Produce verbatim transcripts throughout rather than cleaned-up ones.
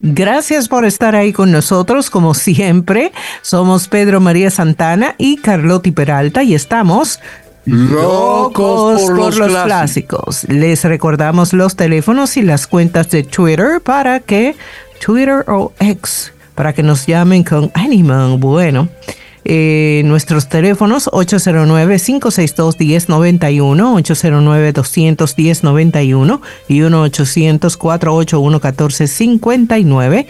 Gracias por estar ahí con nosotros, como siempre. Somos Pedro María Santana y Carlotti Peralta y estamos locos por, por los, los clásicos. clásicos. Les recordamos los teléfonos y las cuentas de Twitter para que, Twitter o X, para que nos llamen con ánimo. Bueno, eh, nuestros teléfonos ocho cero nueve, cinco seis dos, uno cero nueve uno, ocho cero nueve, dos uno cero, nueve uno y uno ochocientos, cuatrocientos ochenta y uno, catorce cincuenta y nueve.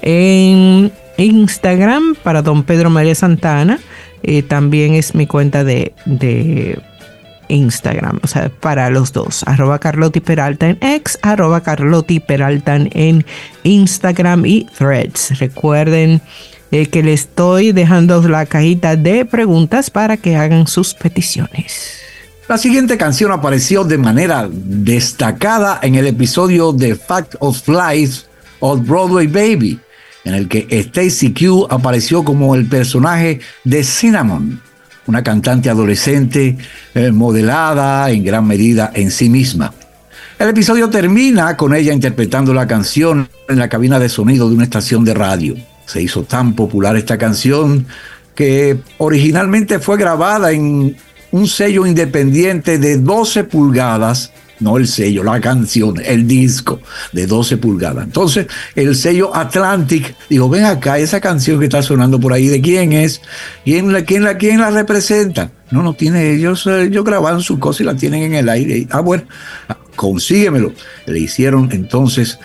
En Instagram para don Pedro María Santana, eh, también es mi cuenta de, de Instagram, o sea, para los dos, arroba Carlotti Peralta en X, arroba Carlotti Peralta en Instagram y Threads. Recuerden eh, que les estoy dejando la cajita de preguntas para que hagan sus peticiones. La siguiente canción apareció de manera destacada en el episodio de Fact of Life of Broadway Baby, en el que Stacy Q apareció como el personaje de Cinnamon, una cantante adolescente eh, modelada en gran medida en sí misma. El episodio termina con ella interpretando la canción en la cabina de sonido de una estación de radio. Se hizo tan popular esta canción que originalmente fue grabada en un sello independiente de doce pulgadas, no el sello, la canción, el disco de doce pulgadas. Entonces el sello Atlantic dijo, ven acá, esa canción que está sonando por ahí, ¿de quién es? ¿Quién la, quién la, quién la representa? No, no tiene, ellos, ellos grabaron su cosa y la tienen en el aire. Ah, bueno, consíguemelo. Le hicieron entonces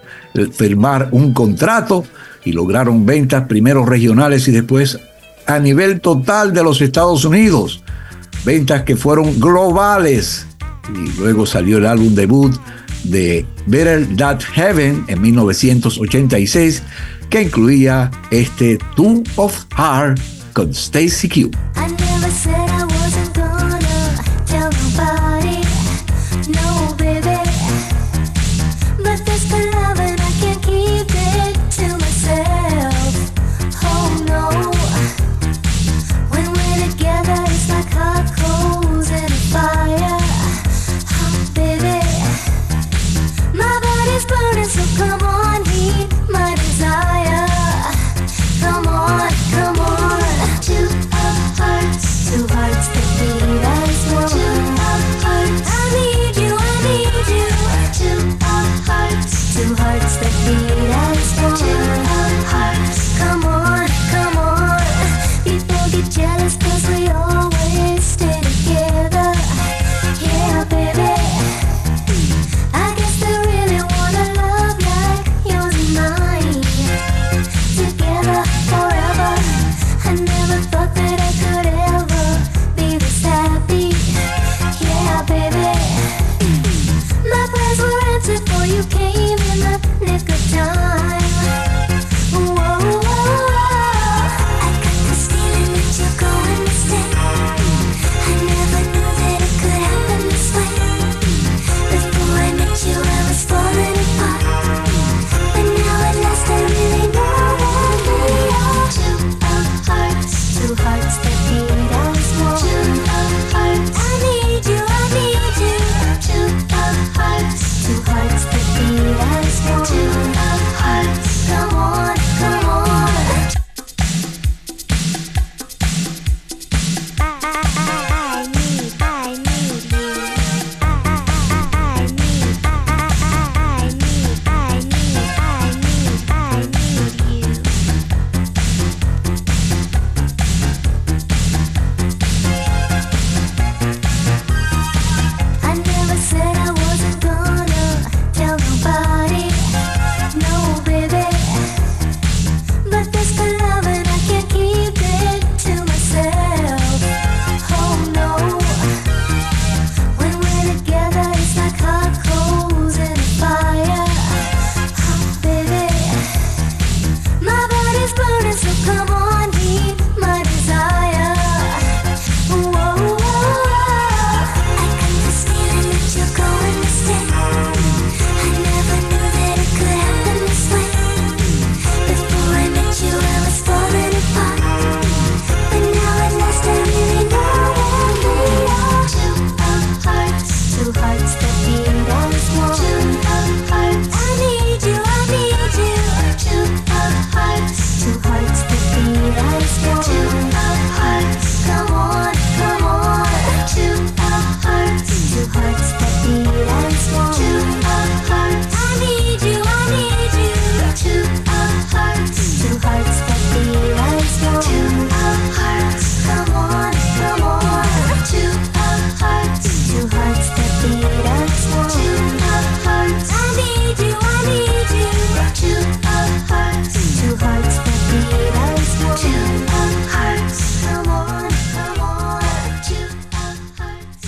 firmar un contrato y lograron ventas primero regionales y después a nivel total de los Estados Unidos. Ventas que fueron globales. Y luego salió el álbum debut de Better Than Heaven en mil novecientos ochenta y seis, que incluía este Two of Heart con Stacy Q. Two of hearts, two hearts.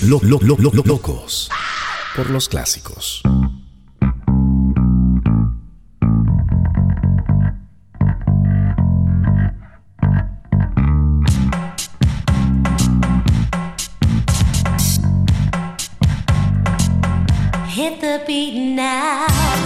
lo, lo, lo, lo, locos por los clásicos. Hit the beat now.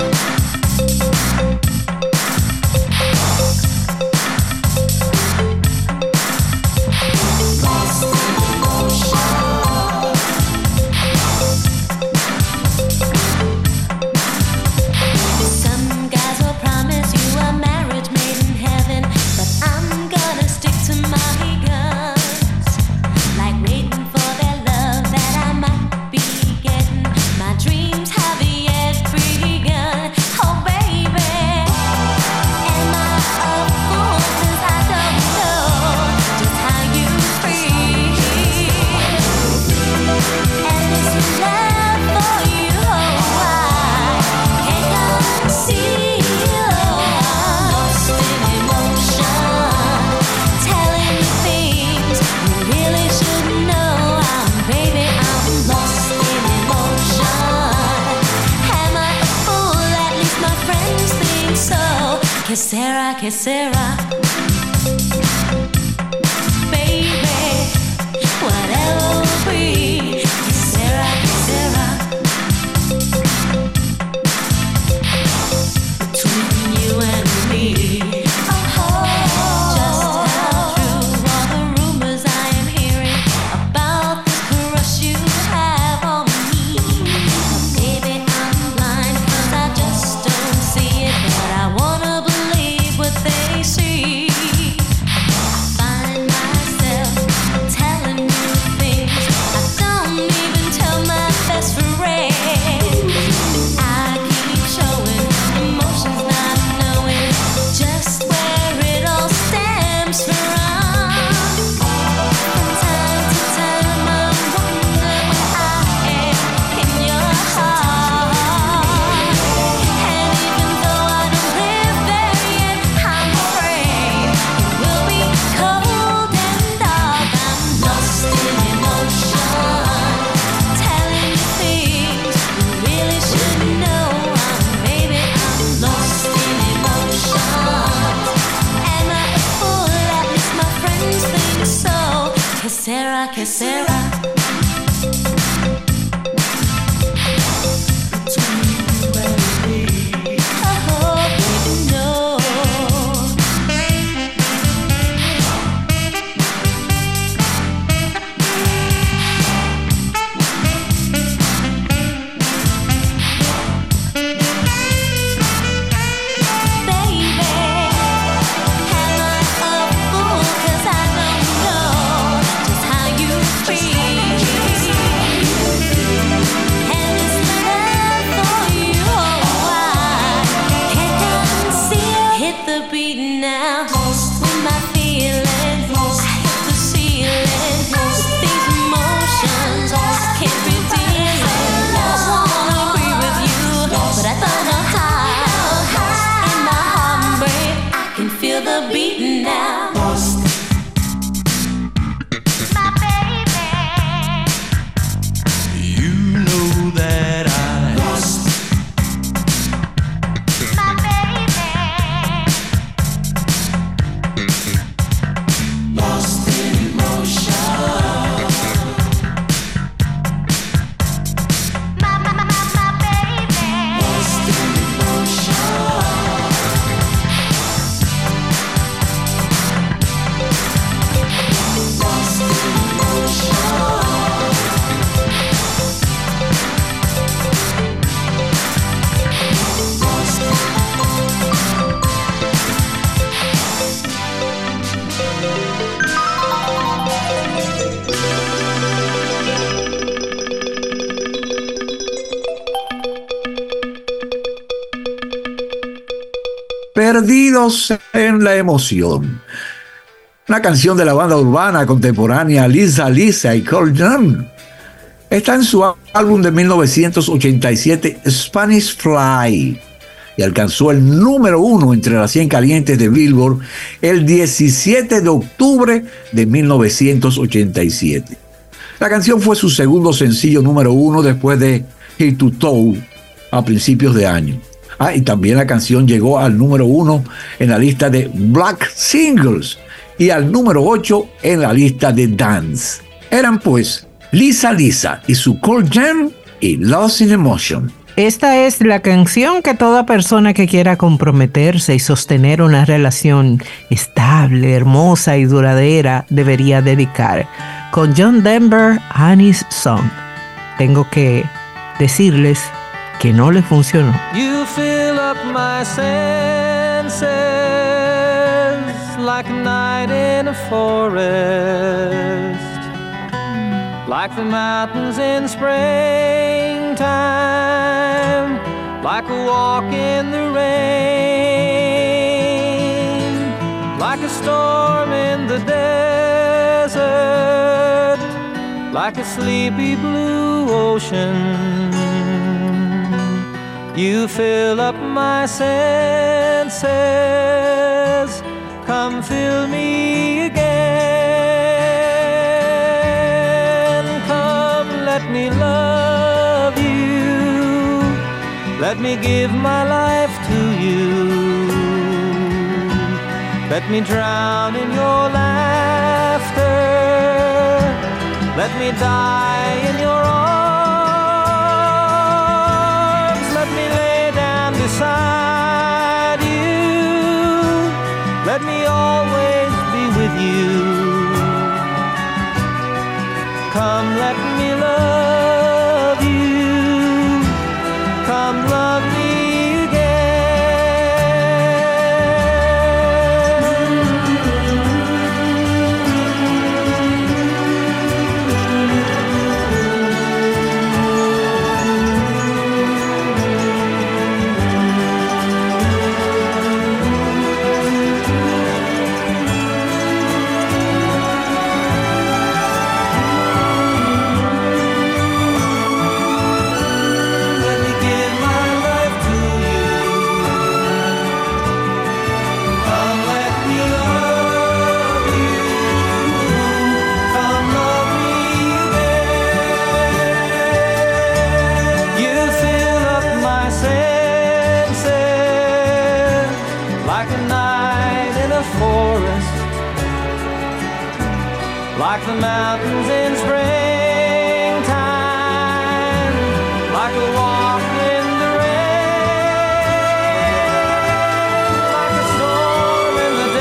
Que será, que será, baby, whatever will be. Que será, que será, between you and me. Oh, just how true are the rumors I am hearing about this crush you have on me. But baby, I'm blind 'cause I just don't see it, but I wanna believe what they see. I find myself telling you things I don't even tell my best friend. I keep showing emotions not knowing just where it all stems from. From time to time I wonder where I am in your heart. And even though I don't live there yet, I'm afraid it will be cold and dark. I'm lost in emotion, telling you things you really should know. I'm, baby, I'm lost in emotion. Am I a fool? At least my friends think so. Que será, que será, between you and me. Oh, baby, no. Baby, am I a fool? 'Cause I don't know just how you feel. And this love for you, oh, I can't conceal. Hit the beat now with my feelings. Hit the ceiling. These emotions can't redeem it. I wanna agree with you, but I don't know how. In my heartbreak, I can feel the beat now. My baby, You know that I lost. My baby, lost in emotion. My, my, my, my baby, lost in emotion. Lost in emotion. Perdidos en la emoción. Una canción de la banda urbana contemporánea Lisa Lisa y Carl Young. Está en su álbum de mil novecientos ochenta y siete Spanish Fly y alcanzó el número uno entre las cien calientes de Billboard el diecisiete de octubre de mil novecientos ochenta y siete. La canción fue su segundo sencillo número uno después de Head to Toe a principios de año. Ah, y también la canción llegó al número uno en la lista de Black Singles y al número ocho en la lista de Dance. Eran pues Lisa Lisa y su Cold Jam y Lost in Emotion. Esta es la canción que toda persona que quiera comprometerse y sostener una relación estable, hermosa y duradera debería dedicar. Con John Denver, Honey's Song. Tengo que decirles que no le funcionó. You fill up my senses like a night in a forest, like the mountains in springtime, like a walk in the rain, like a storm in the desert, like a sleepy blue ocean. You fill up my senses, come fill me again. Come, let me love you, let me give my life to you, let me drown in your laughter, let me die in your arms, let me lay down beside you, let me always be with you. Come, let me love you, come love me like the mountains in springtime, like a walk in the rain, like a storm in the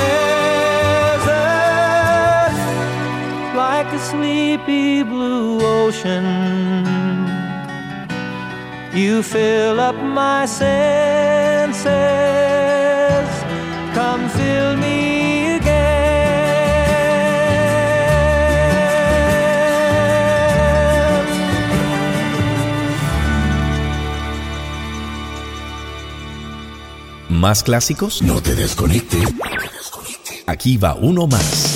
desert, like a sleepy blue ocean. You fill up my senses, come fill me again. ¿Más clásicos? No te desconectes. Aquí va uno más.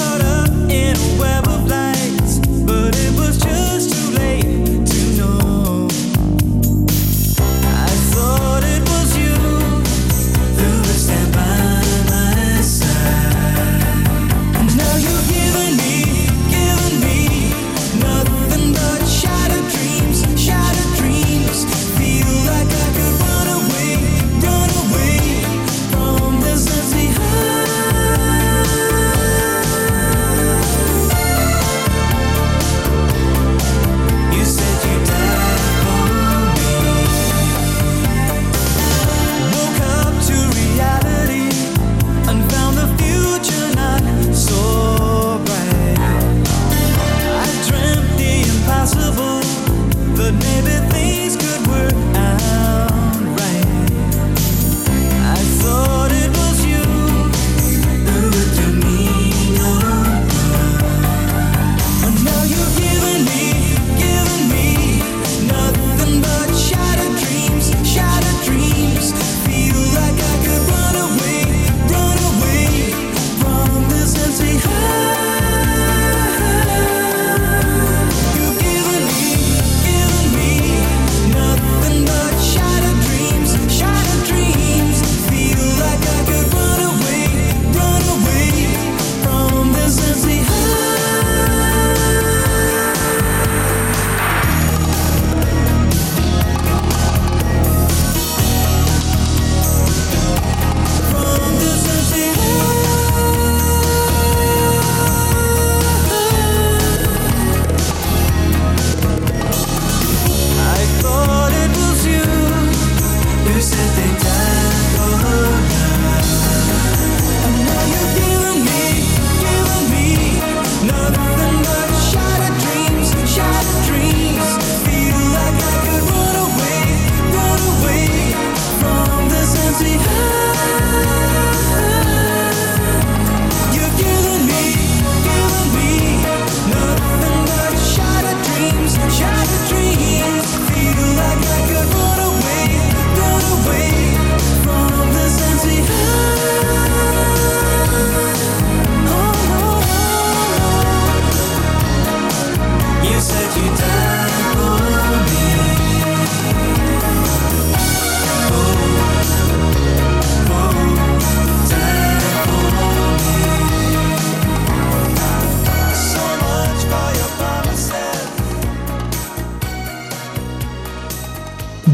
Web of lights, but it was just too late to know.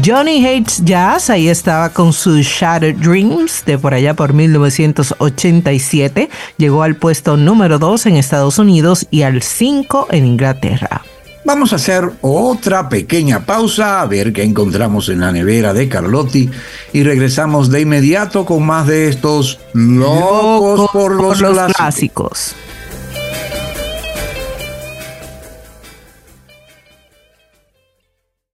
Johnny Hates Jazz, ahí estaba con su Shattered Dreams de por allá por mil novecientos ochenta y siete. Llegó al puesto número dos en Estados Unidos y al cinco en Inglaterra. Vamos a hacer otra pequeña pausa, a ver qué encontramos en la nevera de Carlotti, y regresamos de inmediato con más de estos locos, Locos por los, por los clásicos. clásicos.